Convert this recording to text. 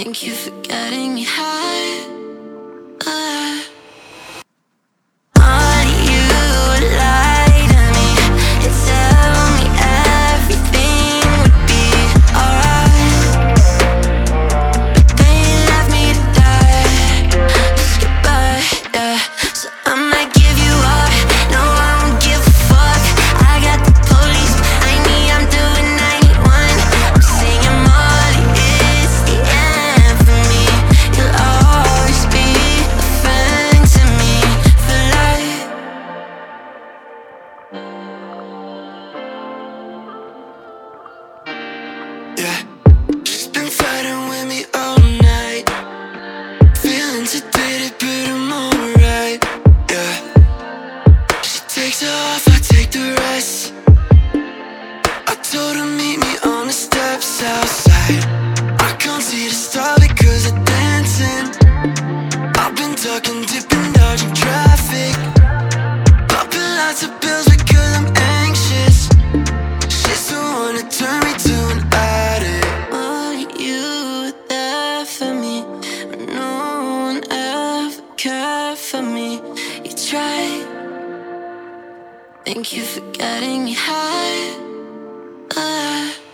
Think you're forgetting me high. All you lie to me and tell me everything would be alright, but then you left me to die. Just goodbye, yeah. So I might give you up. No, I don't give a fuck. I got the police behind me. I'm doing 91. I'm singing Molly, it's the end for me. You'll always be a friend to me for life. Yeah, she's been fighting with me all night. Feeling sedated, but I'm alright. Yeah, she takes her off, I take the rest. I told her meet me on the steps outside. I can't see the star because they're dancing. I've been talking, dipping, dodging traffic, popping lots of pills because I'm anxious. She's the one that turned me to an addict. Only you were there for me when no one ever cared for me. You tried, think you're forgetting me high.